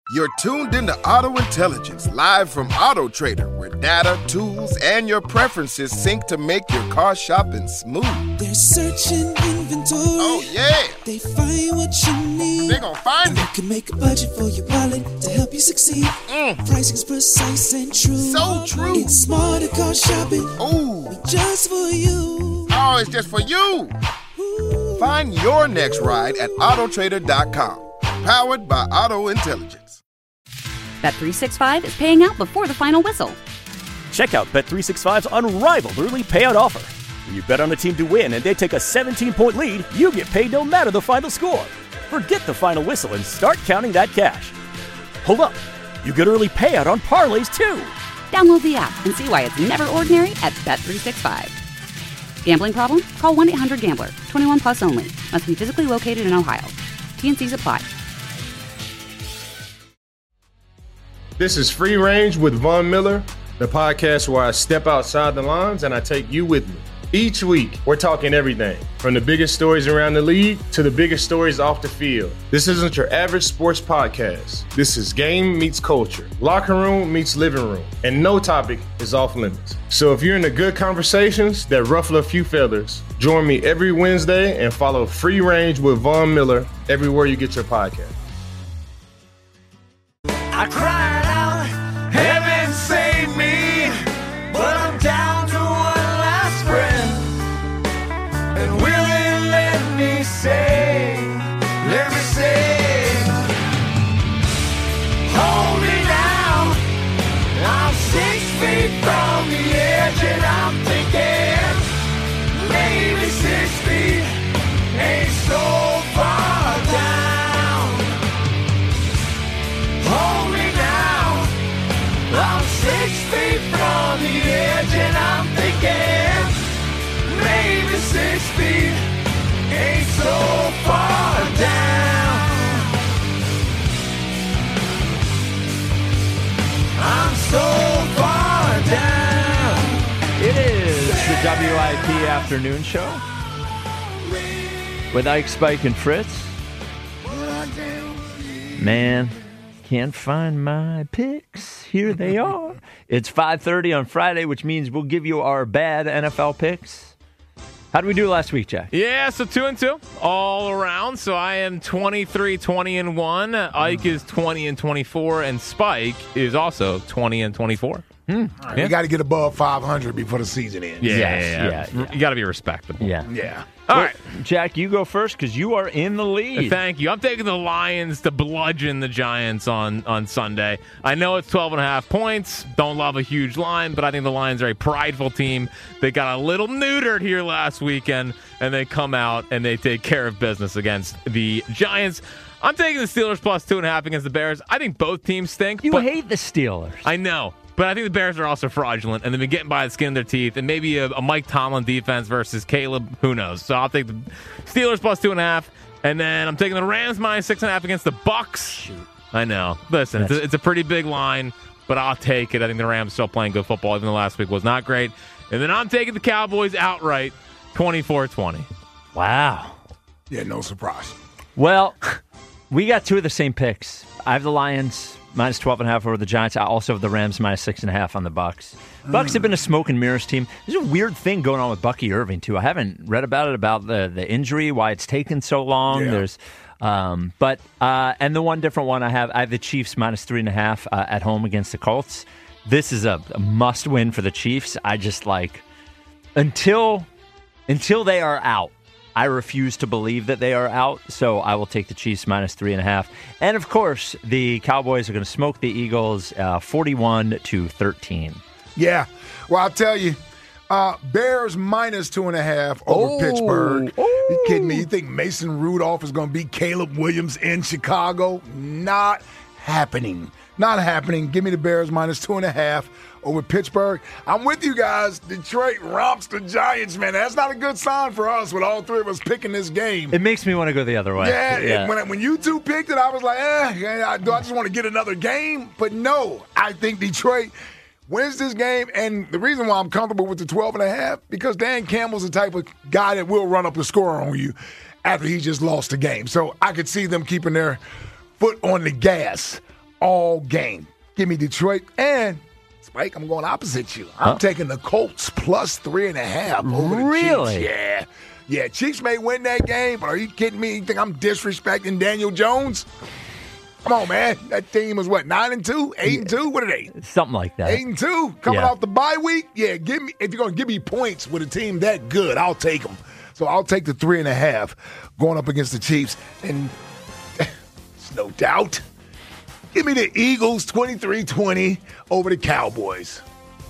You're tuned into Auto Intelligence, live from Auto Trader, where data, tools, and your preferences sync to make your car shopping smooth. They're searching inventory. Oh, yeah. They find what you need. They're gonna find it. They can make a budget for your wallet to help you succeed. Pricing's precise and true. So true. It's smarter car shopping. Ooh. Just for you. Oh, it's just for you. Ooh. Find your next ride at autotrader.com. Powered by Auto Intelligence. Bet365 is paying out before the final whistle. Check out Bet365's unrivaled early payout offer. When you bet on a team to win and they take a 17-point lead, you get paid no matter the final score. Forget the final whistle and start counting that cash. Hold up. You get early payout on parlays, too. Download the app and see why it's never ordinary at Bet365. Gambling problem? Call 1-800-GAMBLER. 21 plus only. Must be physically located in Ohio. T&Cs apply. This is Free Range with Von Miller, the podcast where I step outside the lines and I take you with me. Each week, we're talking everything, from the biggest stories around the league to the biggest stories off the field. This isn't your average sports podcast. This is game meets culture, locker room meets living room, and no topic is off limits. So if you're into good conversations that ruffle a few feathers, join me every Wednesday and follow Free Range with Von Miller everywhere you get your podcast. I cried out, heaven save me, but I'm down to one last friend. And will it let me say, hold me now. I'm 6 feet from the edge and I'm thinking, maybe 6 feet ain't so far down. Hold me now. I'm 6 feet from the edge and I'm thinking, maybe 6 feet ain't so far down. I'm so far down. It is the WIP Afternoon Show with Ike, Spike, and Fritz. Man, can't find my picks. Here they are. It's 5:30 on Friday, which means we'll give you our bad NFL picks. How did we do last week, Jack? Yeah, so 2-2 all around. So I am 23-20-1. Ike is 20-24, and Spike is also 20-24. Right, yeah. We got to get above 500 before the season ends. Yeah. You got to be respectable. Yeah. All right. Jack, you go first because you are in the lead. Thank you. I'm taking the Lions to bludgeon the Giants on Sunday. I know it's 12.5 points. Don't love a huge line, but I think the Lions are a prideful team. They got a little neutered here last weekend, and they come out and they take care of business against the Giants. I'm taking the Steelers plus 2.5 against the Bears. I think both teams stink. You hate the Steelers. I know. But I think the Bears are also fraudulent, and they've been getting by the skin of their teeth, and maybe a Mike Tomlin defense versus Caleb, who knows. So I'll take the Steelers plus 2.5, and then I'm taking the Rams minus 6.5 against the Bucks. Shoot. I know. Listen, it's a pretty big line, but I'll take it. I think the Rams are still playing good football, even though last week was not great. And then I'm taking the Cowboys outright, 24-20. Wow. Yeah, no surprise. Well, we got two of the same picks. I have the Lions minus 12.5 over the Giants. I also have the Rams minus 6.5 on the Bucks. Bucks have been a smoke and mirrors team. There's a weird thing going on with Bucky Irving, too. I haven't read about it, about the injury, why it's taken so long. Yeah. There's, and the one different one I have the Chiefs minus 3.5 at home against the Colts. This is a must win for the Chiefs. I just until they are out, I refuse to believe that they are out, so I will take the Chiefs minus 3.5. And, of course, the Cowboys are going to smoke the Eagles 41-13. Yeah. Well, I'll tell you, Bears minus 2.5 over Pittsburgh. You kidding me? You think Mason Rudolph is going to beat Caleb Williams in Chicago? Not happening. Not happening. Give me the Bears minus 2.5 over Pittsburgh. I'm with you guys. Detroit romps the Giants, man. That's not a good sign for us with all three of us picking this game. It makes me want to go the other way. Yeah. When you two picked it, I was like, do I just want to get another game? But no, I think Detroit wins this game. And the reason why I'm comfortable with the 12.5, because Dan Campbell's the type of guy that will run up the score on you after he just lost the game. So I could see them keeping their foot on the gas. all game. Give me Detroit. And, Spike, I'm going opposite you. I'm taking the Colts plus 3.5 over the Really? Chiefs. Yeah. Yeah, Chiefs may win that game, but are you kidding me? You think I'm disrespecting Daniel Jones? Come on, man. That team was what, 9-2, 8-2? What are they? Something like that. 8-2, coming off the bye week. Yeah, give me. If you're gonna give me points with a team that good, I'll take them. So I'll take the 3.5 going up against the Chiefs, and it's no doubt. Give me the Eagles 23-20 over the Cowboys.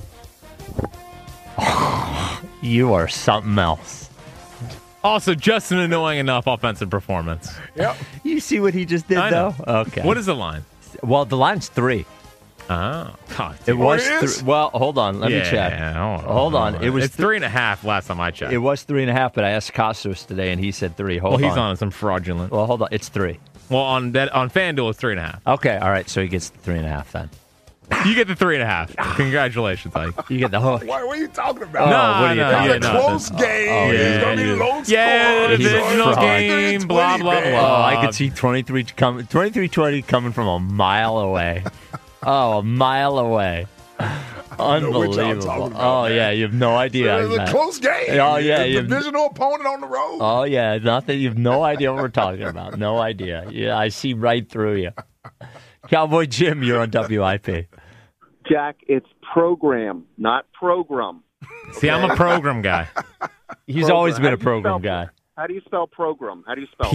You are something else. Also, just an annoying enough offensive performance. Yep. You see what he just did, though? Okay. What is the line? Well, the line's 3. Oh, God. It was it is? 3. Well, hold on. Let me check. Hold on. It was It's 3.5 last time I checked. It was 3.5, but I asked Costos today, and he said 3. Hold on. Well, he's on some fraudulent. Well, hold on. It's 3. Well, on FanDuel, it's 3.5. Okay. All right. So he gets 3.5 then. You get the 3.5. Congratulations, Ike. You get the hook. What are you talking about? Oh, what are you talking It's a close game. It's going to be low score. Yeah, He's a divisional fraud. game, blah, blah, man. blah. Oh, I could see 23-20 coming from a mile away. A mile away. know what y'all Unbelievable. talking about, man. Yeah, you have no idea. It's a close game. Oh, yeah, It's you a have- divisional opponent on the road. Oh, yeah, nothing. You have no idea what we're talking about. No idea. Yeah, I see right through you. Cowboy Jim, you're on WIP. Jack, it's program, not program. See, I'm a program guy. He's Program. always been How a do you program spell- guy. How do you spell program? How do you spell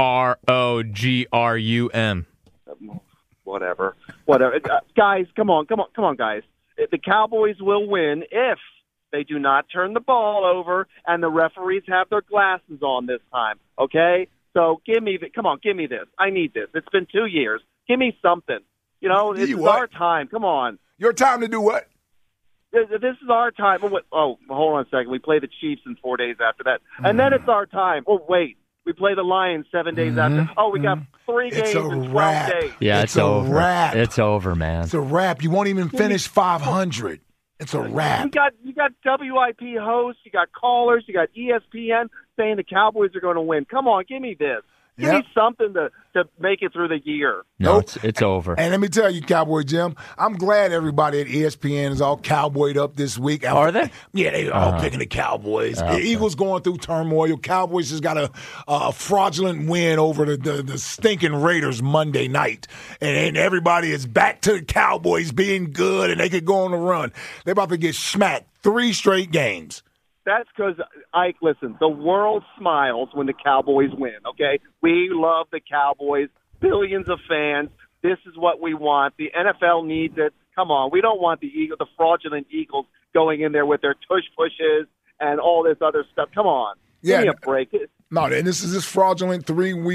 PROGRUM. that? Whatever. Guys, come on, guys. The Cowboys will win if they do not turn the ball over and the referees have their glasses on this time. Okay, so give me this. I need this. It's been 2 years. Give me something. You know, this is our time. Come on. Your time to do what? This is our time. Oh, hold on a second. We play the Chiefs in 4 days after that. And then it's our time. Oh, wait. We play the Lions 7 days after. Oh, we got 3 games It's a in 12 wrap. days. Yeah, It's it's a over. wrap. It's over, man. It's a wrap. You won't even finish 500. It's a wrap. You got WIP hosts, you got callers, you got ESPN saying the Cowboys are going to win. Come on, give me this. Give me something to make it through the year. No, it's over. And let me tell you, Cowboy Jim, I'm glad everybody at ESPN is all cowboyed up this week. Are they? Yeah, they all picking the Cowboys. The Eagles going through turmoil. Cowboys just got a fraudulent win over the stinking Raiders Monday night. And everybody is back to the Cowboys being good, and they could go on the run. They're about to get smacked 3 straight games. That's because, Ike, listen, the world smiles when the Cowboys win, okay? We love the Cowboys, billions of fans. This is what we want. The NFL needs it. Come on, we don't want the fraudulent Eagles going in there with their tush-pushes and all this other stuff. Come on. Give me a break. No, and this is this fraudulent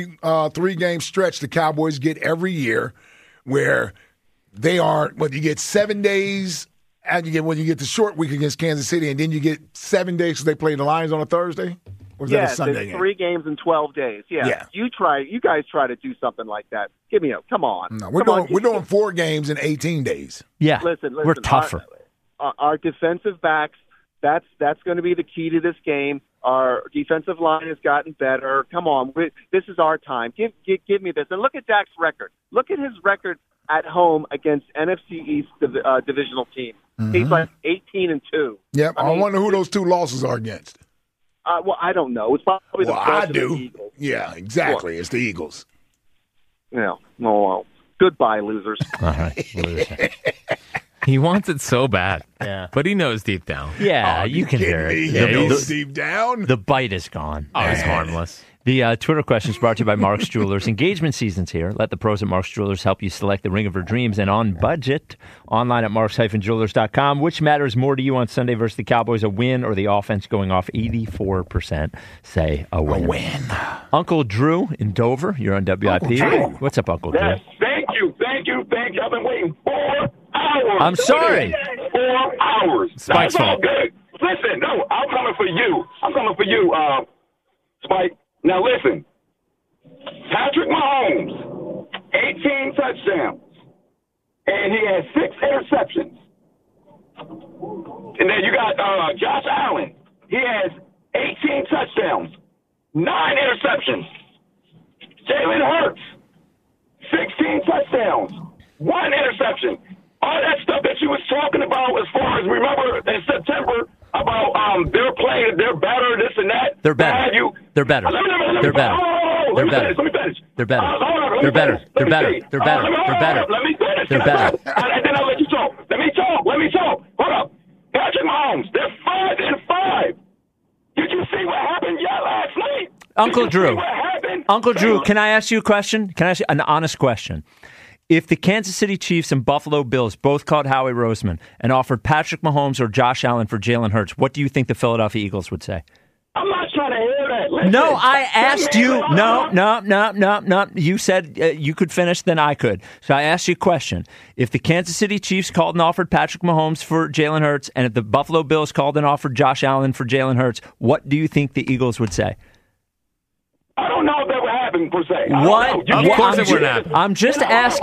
3-game stretch the Cowboys get every year where they are, you get 7 days – and you get the short week against Kansas City, and then you get 7 days because they play the Lions on a Thursday? Or is that a Sunday game? 3 games in 12 days. Yeah. You guys try to do something like that. Give me come on. No, we're doing 4 games in 18 days. Yeah. Listen. We're tougher. Our defensive backs, that's going to be the key to this game. Our defensive line has gotten better. Come on. This is our time. Give me this. And look at Dak's record. Look at his record at home against NFC East divisional teams. Mm-hmm. He's like 18-2. Yep. I wonder who those 2 losses are against. Well, I don't know. It's probably the I do. do. Eagles. Yeah, exactly. Sure. It's the Eagles. Yeah. Well, goodbye, losers. All right. Loser. He wants it so bad. Yeah. But he knows deep down. Yeah, you can hear it. He Yeah, knows deep down. The bite is gone. Oh, it's harmless. The Twitter question is brought to you by Mark's Jewelers. Engagement season's here. Let the pros at Mark's Jewelers help you select the ring of your dreams and on budget. Online at marks-jewelers.com. Which matters more to you on Sunday versus the Cowboys, a win or the offense going off 84%? Say a win. A win. Uncle Drew in Dover, you're on WIP. What's up, Uncle Drew? Yes, thank you. I've been waiting 4 hours. I'm sorry. 4 hours. Spike's That's all fault. good. Listen, no, I'm coming for you. Spike. Now listen, Patrick Mahomes, 18 touchdowns, and he has 6 interceptions. And then you got Josh Allen. He has 18 touchdowns, 9 interceptions. Jalen Hurts, 16 touchdowns, One interception. All that stuff that you was talking about as far as, remember in September about they're playing, they're better, this and that. They're better. They're better. They're better. They're better. Let me finish. They're better. They're better. They're better. They're better. They're better. Let me finish. They're better. And then I'll let you talk. Let me talk. Hold up. Patrick Mahomes, they're 5-5. Did you see what happened last night? Uncle Drew, can I ask you a question? Can I ask you an honest question? If the Kansas City Chiefs and Buffalo Bills both called Howie Roseman and offered Patrick Mahomes or Josh Allen for Jalen Hurts, what do you think the Philadelphia Eagles would say? I'm not trying to hear that. Listen, no, I asked you. No. You said you could finish, then I could. So I asked you a question. If the Kansas City Chiefs called and offered Patrick Mahomes for Jalen Hurts, and if the Buffalo Bills called and offered Josh Allen for Jalen Hurts, what do you think the Eagles would say? I don't know if that would happen per se. What? Of course it would happen. I'm just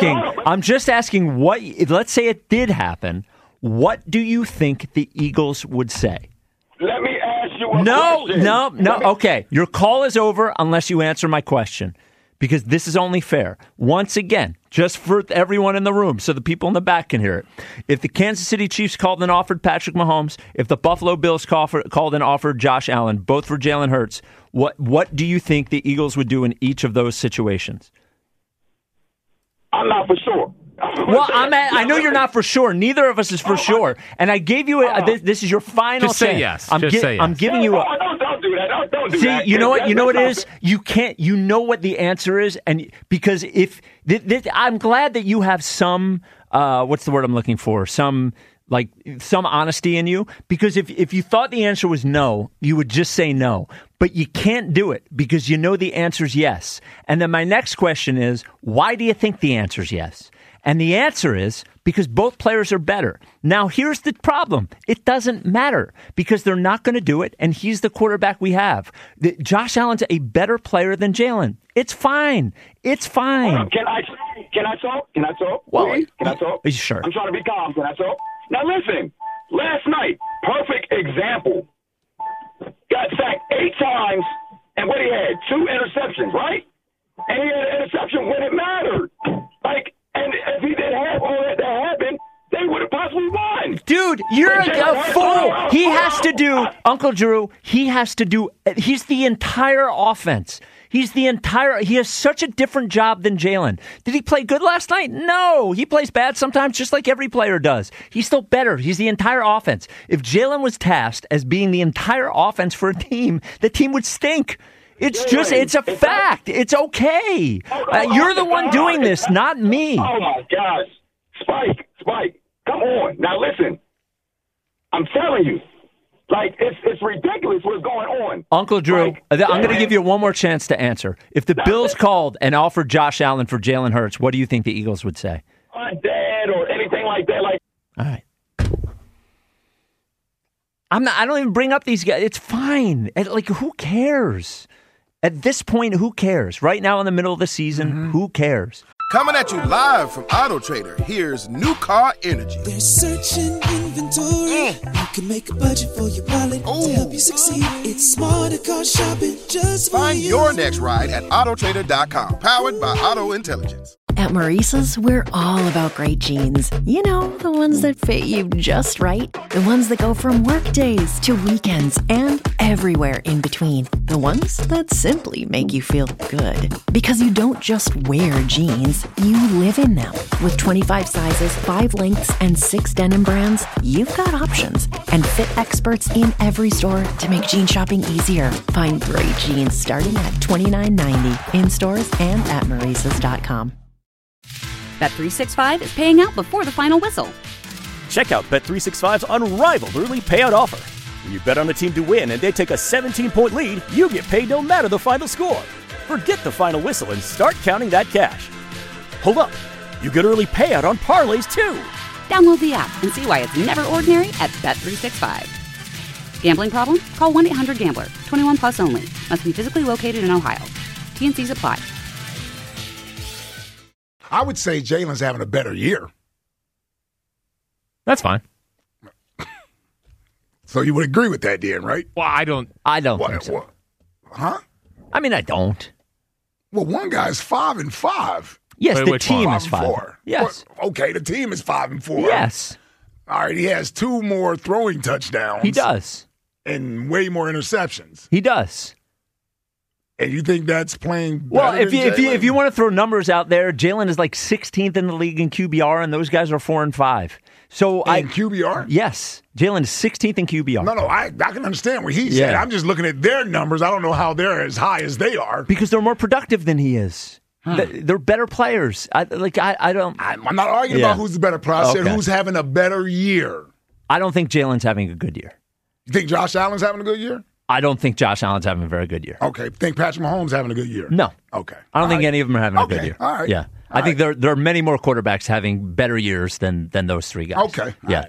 asking what, let's say it did happen, what do you think the Eagles would say? Let me ask you a question. No. Okay. Your call is over unless you answer my question, because this is only fair. Once again, just for everyone in the room so the people in the back can hear it. If the Kansas City Chiefs called and offered Patrick Mahomes, if the Buffalo Bills called and offered Josh Allen, both for Jalen Hurts, what do you think the Eagles would do in each of those situations? I'm not for sure. Well, I know you're not for sure. Neither of us is for sure. And I gave you this is your final Just say yes. I'm giving you a... Don't do that. Don't do See, that. you know what? You know what it is? You can't. You know what the answer is, and because if I'm glad that you have some what's the word I'm looking for? Some honesty in you, because if you thought the answer was no, you would just say no. But you can't do it because you know the answer's yes. And then my next question is, why do you think the answer's yes? And the answer is because both players are better. Now, here's the problem. It doesn't matter because they're not going to do it, and he's the quarterback we have. Josh Allen's a better player than Jalen. It's fine. It's fine. Can I talk? Well, Please? Can I talk? Sure. I'm trying to be calm. Can I talk? Now, listen. Last night, perfect example. Got sacked 8 times, and what he had? 2 interceptions, right? And he had an interception when it mattered. And if he didn't have all that happen, they would have possibly won. Dude, you're a fool. He has to do, Uncle Drew, he's the entire offense. He has such a different job than Jalen. Did he play good last night? No. He plays bad sometimes, just like every player does. He's still better. He's the entire offense. If Jalen was tasked as being the entire offense for a team, the team would stink. It's a fact. It's okay. You're the one doing this, not me. Oh, my gosh. Spike, come on. Now, listen. I'm telling you. It's ridiculous what's going on. Uncle Drew, I'm going to give you one more chance to answer. If the Bills called and offered Josh Allen for Jalen Hurts, what do you think the Eagles would say? Dad or anything like that. All right. I don't even bring up these guys. It's fine. Who cares? At this point, who cares? Right now in the middle of the season, who cares? Coming at you live from Auto Trader, here's New Car Energy. They're searching inventory. You can make a budget for your wallet to help you succeed. It's smarter car shopping just for Find you. your next ride at autotrader.com. Powered by Auto Intelligence. At Maurice's, we're all about great jeans. You know, the ones that fit you just right. The ones that go from work days to weekends and everywhere in between. The ones that simply make you feel good. Because you don't just wear jeans, you live in them. With 25 sizes, 5 lengths, and 6 denim brands, you've got options. And fit experts in every store to make jean shopping easier. Find great jeans starting at $29.90 in stores and at Maurice's.com. Bet365 is paying out before the final whistle. Check out Bet365's unrivaled early payout offer. When you bet on a team to win and they take a 17-point lead, you get paid no matter the final score. Forget the final whistle and start counting that cash. Hold up. You get early payout on parlays, too. Download the app and see why it's never ordinary at Bet365. Gambling problem? Call 1-800-GAMBLER. 21 plus only. Must be physically located in Ohio. T&Cs apply. I would say Jalen's having a better year. That's fine. So you would agree with that, Dan, right? Well, I don't think so. Huh? I mean, I don't. Well, one guy's 5-5. Yes, the Which team one? is 5-4. 5. Yes. Well, okay, the team is 5-4. Yes. All right, he has 2 more throwing touchdowns. He does. And way more interceptions. He does. And you think that's playing Well, better if you want to throw numbers out there, Jalen is like 16th in the league in QBR, and those guys are 4 and 5. So QBR? Yes, Jalen is 16th in QBR. No, I can understand what he said. I'm just looking at their numbers. I don't know how they're as high as they are. Because they're more productive than he is. They're better players. I don't. I'm not arguing about who's the better player. I said who's having a better year. I don't think Jalen's having a good year. You think Josh Allen's having a good year? I don't think Josh Allen's having a very good year. Okay. Think Patrick Mahomes having a good year? No. Okay. I don't think any of them are having a good year. All right. Yeah. I think there are many more quarterbacks having better years than those 3 guys. Okay. Yeah.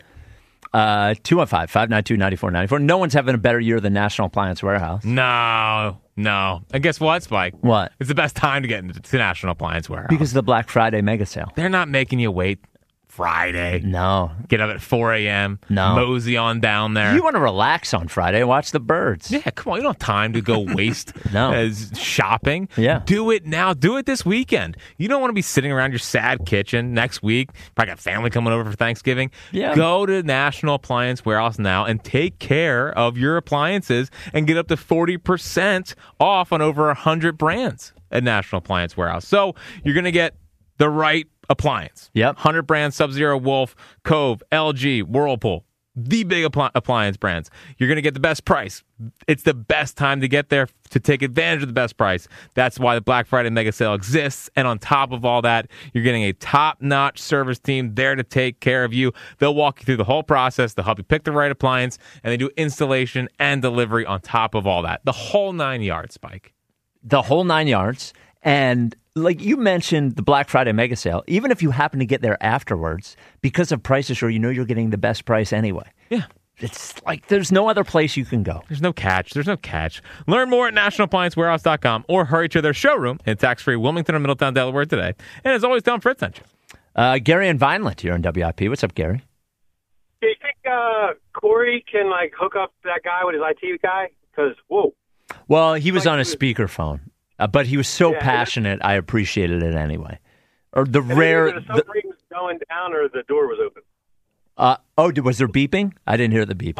215-592-9494. No one's having a better year than National Appliance Warehouse. No. And guess what, Spike? What? It's the best time to get into National Appliance Warehouse. Because of the Black Friday mega sale. They're not making you wait Friday. No. Get up at 4 a.m. No. Mosey on down there. You want to relax on Friday and watch the birds. Yeah, come on. You don't have time to go waste No. shopping. Yeah. Do it now. Do it this weekend. You don't want to be sitting around your sad kitchen next week. Probably got family coming over for Thanksgiving. Yeah. Go to National Appliance Warehouse now and take care of your appliances and get up to 40% off on over 100 brands at National Appliance Warehouse. So you're going to get the right appliance. Yep. 100 brands, Sub-Zero, Wolf, Cove, LG, Whirlpool, the big appliance brands. You're going to get the best price. It's the best time to get there to take advantage of the best price. That's why the Black Friday mega sale exists. And on top of all that, you're getting a top-notch service team there to take care of you. They'll walk you through the whole process. They'll help you pick the right appliance, and they do installation and delivery on top of all that. The whole 9 yards, Spike. The whole 9 yards. And like you mentioned, the Black Friday mega sale, even if you happen to get there afterwards, because of Price Assure, you know you're getting the best price anyway. Yeah. It's like there's no other place you can go. There's no catch. Learn more at nationalappliancewarehouse.com or hurry to their showroom in tax-free Wilmington or Middletown, Delaware today. And as always, Don Fritz sent you. Gary and Vineland here on WIP. What's up, Gary? Do you think Corey can hook up that guy with his IT guy? Because whoa. Well, he was on a speakerphone, but he was so passionate. I appreciated it anyway. Or the rare. The submarine was going down, or the door was open. Was there beeping? I didn't hear the beeping. Oh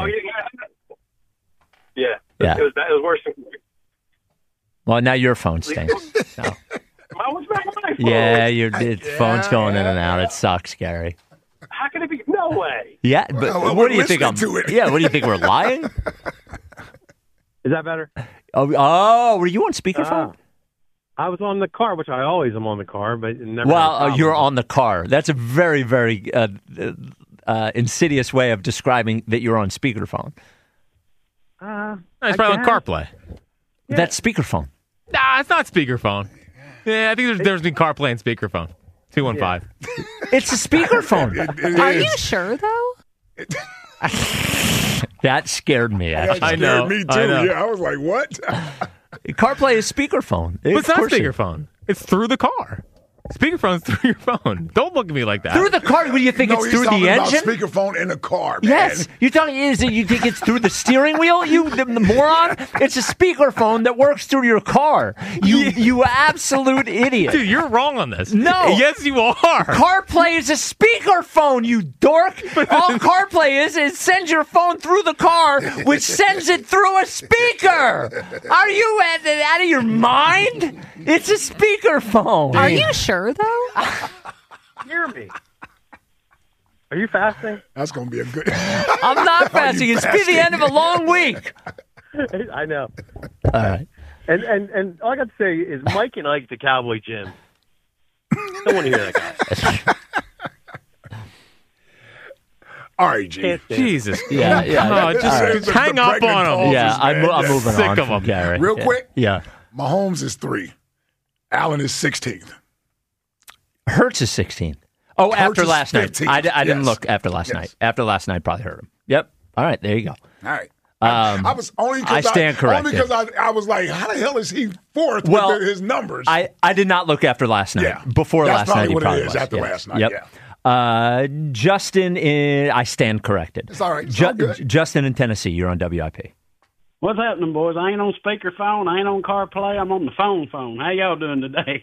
yeah. Yeah. It was worse than. Well, now your phone stinks. No. What's back on my phone? Yeah, phone's going in and out. It sucks, Gary. How can it be? No way. Yeah, but what do you think? Yeah, what do you think? We're lying? Is that better? Oh, were you on speakerphone? I was on the car, which I always am on the car, but never. Well, you're on the car. That's a very, very insidious way of describing that you're on speakerphone. It's probably on CarPlay. Yeah. That's speakerphone. Nah, it's not speakerphone. Yeah, I think there's a difference between CarPlay and speakerphone. 215. It's a speakerphone. Are you sure, though? That scared me, actually. That scared me, too. Yeah, I was like, what? CarPlay is speakerphone. But it's not speakerphone. It's through the car. Speakerphone's through your phone. Don't look at me like that. Through the car? What do you think? It's through the engine? Speakerphone in the car, man. Yes. You think it's through the steering wheel? You the moron? It's a speakerphone that works through your car. You absolute idiot. Dude, you're wrong on this. No. Yes, you are. CarPlay is a speakerphone, you dork. All CarPlay is sends your phone through the car, which sends it through a speaker. Are you out of your mind? It's a speakerphone. Are you sure, though? Hear me. Are you fasting? That's going to be a good... I'm not fasting. It's been the end of a long week. I know. All right. And all I got to say is Mike and Ike, the Cowboy Jim. Don't want to hear that guy. All right, G. Jesus. Yeah. Oh, just hang up on him. Yeah, I'm moving Sick on of from him. Gary. Real quick. Yeah. Mahomes is 3. Allen is 16th. Hurts is 16. Oh, Hurts after is last 15th. night. I didn't Yes. look after last night. After last night, probably hurt him. Yep. All right, there you go. All right. I was only I stand corrected. Only because I was like, how the hell is he fourth Well, with his numbers? I did not look after last night. Yeah. Before That's last night, probably he what it probably is was. after Yes. last night, Yep. Justin, I stand corrected. It's all right. It's all good. Justin in Tennessee, you're on WIP. What's happening, boys? I ain't on speakerphone. I ain't on CarPlay. I'm on the phone. How y'all doing today?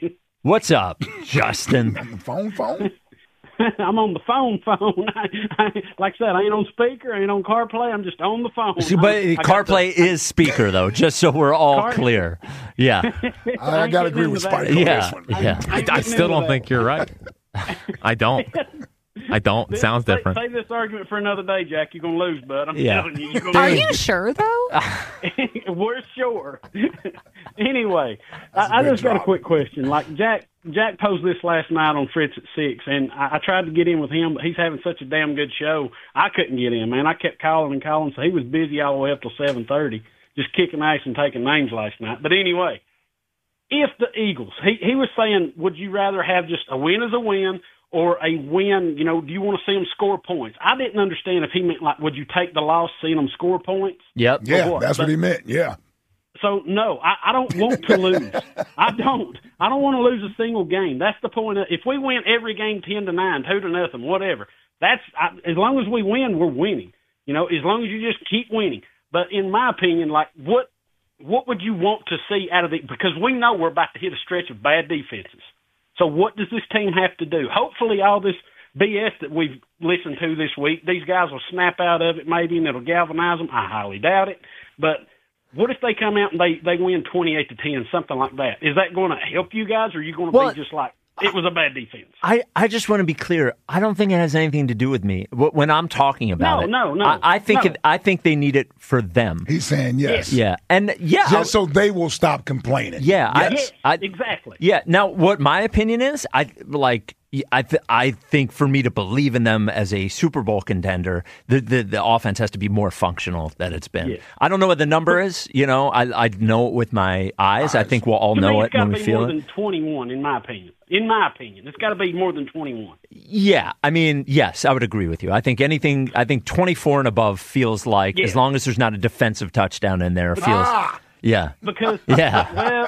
What's up, Justin? phone? I'm on the phone. Like I said, I ain't on speaker, I ain't on CarPlay. I'm just on the phone. But CarPlay is speaker, though, just so we're all clear. Yeah. I got to agree with Spike on this one. Yeah. I still don't think you're right. I don't. It sounds different. Save this argument for another day, Jack. You're going to lose, bud. I'm Yeah. telling you. You're gonna Are lose. you sure, though? We're sure. Anyway, I just got a quick question. Like Jack posed this last night on Fritz at 6, and I tried to get in with him, but he's having such a damn good show. I couldn't get in, man. I kept calling, so he was busy all the way up till 7:30, just kicking ass and taking names last night. But anyway, if the Eagles, he was saying, would you rather have just a win as a win or a win, do you want to see them score points? I didn't understand if he meant, like, would you take the loss, seeing them score points? Yep. Yeah, that's what he meant, yeah. So, no, I don't want to lose. I don't want to lose a single game. That's the point. If we win every game 10-9, 2-0, whatever, as long as we win, we're winning. As long as you just keep winning. But in my opinion, like, what would you want to see out of it? Because we know we're about to hit a stretch of bad defenses. So what does this team have to do? Hopefully all this BS that we've listened to this week, these guys will snap out of it maybe, and it'll galvanize them. I highly doubt it. But what if they come out and they win 28-10, something like that? Is that going to help you guys, or are you going to be just like, it was a bad defense? I just want to be clear. I don't think it has anything to do with me when I'm talking about it. No. I think they need it for them. He's saying yes. Yeah, and yeah, just so they will stop complaining. Yeah, yes. Exactly. Yeah. Now, what my opinion is, I think for me to believe in them as a Super Bowl contender, the offense has to be more functional than it's been. Yeah. I don't know what the number is. I know it with my eyes. I think we'll all know it when we feel it. It's got to be more than 21, in my opinion. It's got to be more than 21. Yeah, I mean, yes, I would agree with you. I think 24 and above feels like, as long as there's not a defensive touchdown in there, feels. Yeah. Because yeah.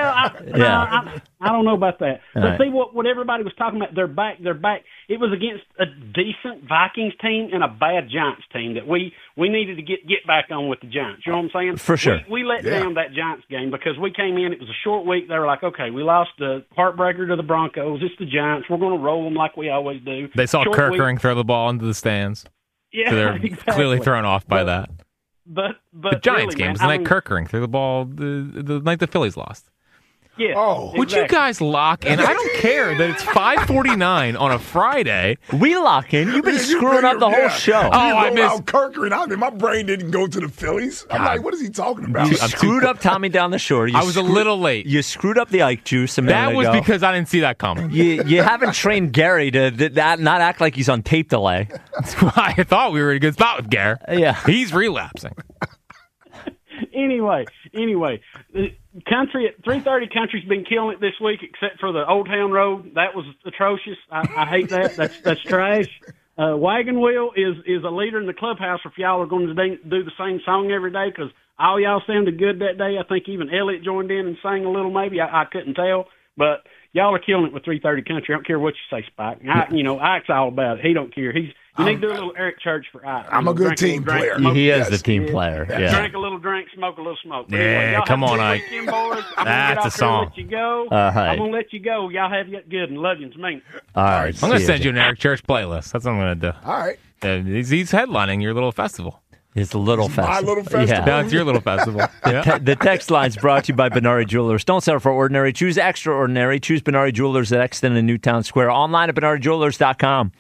I don't know about that. All But right. see what everybody was talking about. They're back. It was against a decent Vikings team and a bad Giants team that we needed to get back on with the Giants. You know what I'm saying? For sure. We let down that Giants game because we came in. It was a short week. They were like, okay, we lost the heartbreaker to the Broncos. It's the Giants. We're going to roll them like we always do. They saw Short Kirkering week. throw the ball into the stands. Yeah, So they're exactly. clearly thrown off by that. But The Giants really, game man, was the night Kirkering threw the ball the night the Phillies lost. Yeah. Oh, Would you guys lock in? I don't care that it's 5:49 on a Friday. We lock in. You've been screwing up the whole show. Oh, I missed. Kirkering. My brain didn't go to the Phillies. I'm like, what is he talking about? You screwed up Tommy down the shore. I was a little late. You screwed up the Ike juice a minute That was ago. because I didn't see that coming. You haven't trained Gary to not act like he's on tape delay. That's why I thought we were in a good spot with Gare. Yeah. He's relapsing. Anyway, the country at 3:30 country's been killing it this week, except for the Old Town Road. That was atrocious. I hate that. That's trash. Wagon Wheel is a leader in the clubhouse. If y'all are going to do the same song every day, because all y'all sounded good that day. I think even Elliot joined in and sang a little. Maybe I couldn't tell, but y'all are killing it with 3:30 country. I don't care what you say, Spike. Ike's all about it. He don't care. You need to do a little Eric Church for Ike. I'm a good team player. He is the team player. Yeah. Drink a little drink, smoke a little smoke. But Yeah, anyway, y'all come have a on, good Ike. weekend, boys. I'm That's gonna a song. Let you go. All right. I'm gonna let you go. Y'all have it good and love you. It's me. All right. I'm going to send you an Eric Church playlist. That's what I'm going to do. All right. He's headlining your little festival. It's a little festival. My little festival. No, it's your little festival. Yeah. The text line's brought to you by Benari Jewelers. Don't settle for ordinary. Choose extraordinary. Choose Benari Jewelers at Exton and Newtown Square. Online at BenariJewelers.com.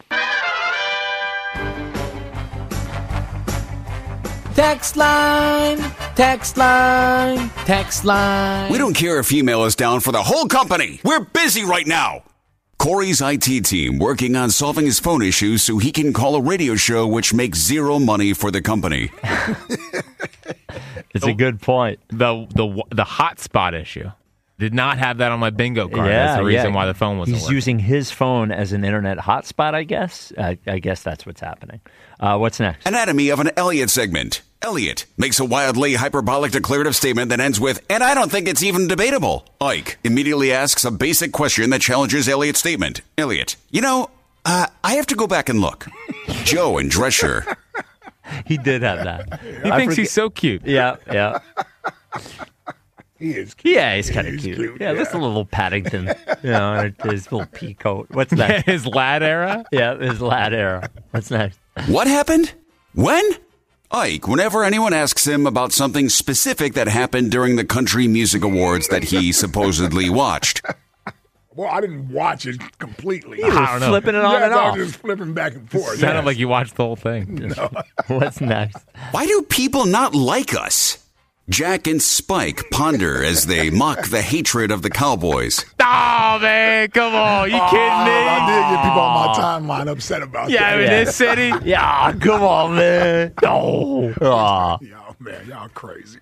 Text line, text line, text line. We don't care if email is down for the whole company. We're busy right now. Corey's IT team working on solving his phone issues so he can call a radio show which makes zero money for the company. It's a good point. The hotspot issue. Did not have that on my bingo card. That's the reason why the phone wasn't He's working. using his phone as an internet hotspot, I guess. I guess that's what's happening. What's next? Anatomy of an Elliot segment. Elliot makes a wildly hyperbolic declarative statement that ends with, and I don't think it's even debatable. Ike immediately asks a basic question that challenges Elliot's statement. Elliot, I have to go back and look. Joe in dress shirt. He did have that. He thinks he's so cute. Yeah. He is cute. Yeah, he's kind of cute. Yeah, just a little Paddington. His little pea coat. What's next? His lad era? Yeah, his lad era. What's next? What happened? When? Ike, whenever anyone asks him about something specific that happened during the Country Music Awards that he supposedly watched. Well, I didn't watch it completely. I don't know. Flipping it on and off. I was just flipping back and forth. Sounded like you watched the whole thing. No. What's next? Why do people not like us? Jack and Spike ponder as they mock the hatred of the Cowboys. Oh, man, come on. You kidding me? I did get people on my timeline upset about that. Yeah, in this city? Yeah, come on, man. No. Y'all, man, y'all crazy.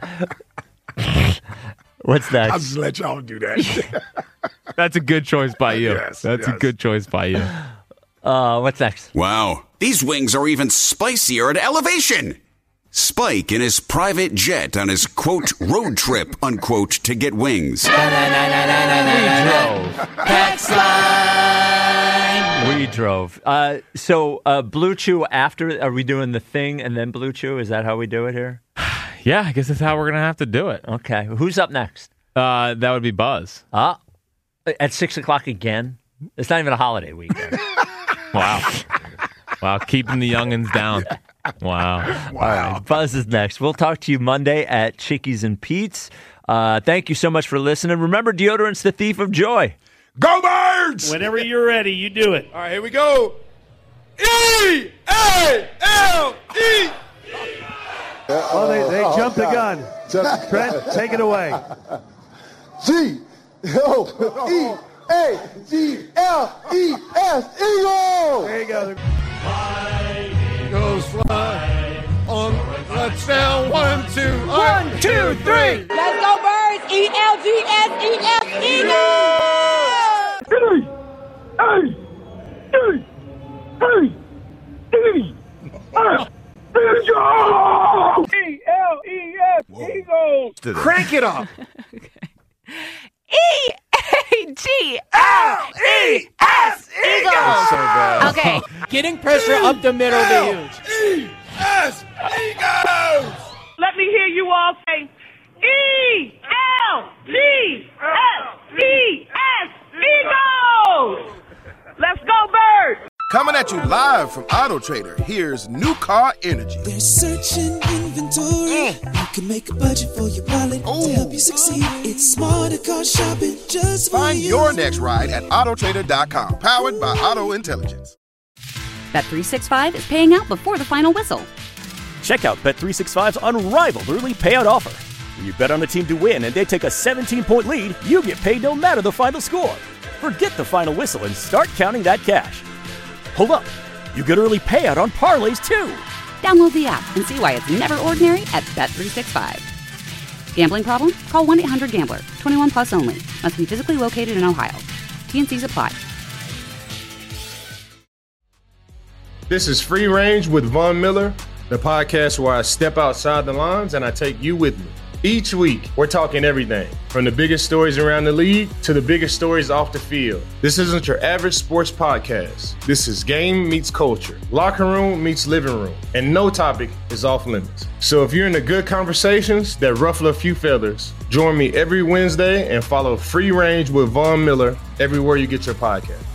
What's next? I'll just let y'all do that. That's a good choice by you. Yes, That's a good choice by you. What's next? Wow, these wings are even spicier at elevation. Spike in his private jet on his, quote, road trip, unquote, to get wings. We drove. So Blue Chew after, are we doing the thing and then Blue Chew? Is that how we do it here? Yeah, I guess that's how we're going to have to do it. Okay. Who's up next? That would be Buzz. At 6 o'clock again? It's not even a holiday weekend. Wow. Wow, keeping the youngins down. Wow. All right, Buzz is next. We'll talk to you Monday at Chickies and Pete's. Thank you so much for listening. Remember, deodorant's the thief of joy. Go Birds! Whenever you're ready, you do it. All right, here we go. E-A-L-E. Well, they jumped the gun. Trent, take it away. G-O-E-A-G-L-E-S, Eagle! There you go. Goes fly on touchdown. 1, 2, 1, 2, 3. Let's go, Birds! E-L-G-S-E-S, Eagles! E-L-E-S, Eagles! Crank it up. E-A-G-L-E-S, Eagles! Okay. Getting pressure up the middle of the huge. E-S, Eagles! Let me hear you all say, E-L-G-S-E-S, Eagles! Let's go, Birds! Coming at you live from Auto Trader, here's New Car Energy. There's search and inventory. You can make a budget for your wallet to help you succeed. It's smarter car shopping just for Find you. your next ride at autotrader.com, powered by Auto Intelligence. Bet365 is paying out before the final whistle. Check out Bet365's unrivaled early payout offer. When you bet on a team to win and they take a 17-point lead, you get paid no matter the final score. Forget the final whistle and start counting that cash. Hold up. You get early payout on parlays, too. Download the app and see why it's never ordinary at Bet365. Gambling problem? Call 1-800-GAMBLER. 21 plus only. Must be physically located in Ohio. T&Cs apply. This is Free Range with Von Miller, the podcast where I step outside the lines and I take you with me. Each week, we're talking everything from the biggest stories around the league to the biggest stories off the field. This isn't your average sports podcast. This is game meets culture, locker room meets living room, and no topic is off limits. So if you're into good conversations that ruffle a few feathers, join me every Wednesday and follow Free Range with Von Miller everywhere you get your podcast.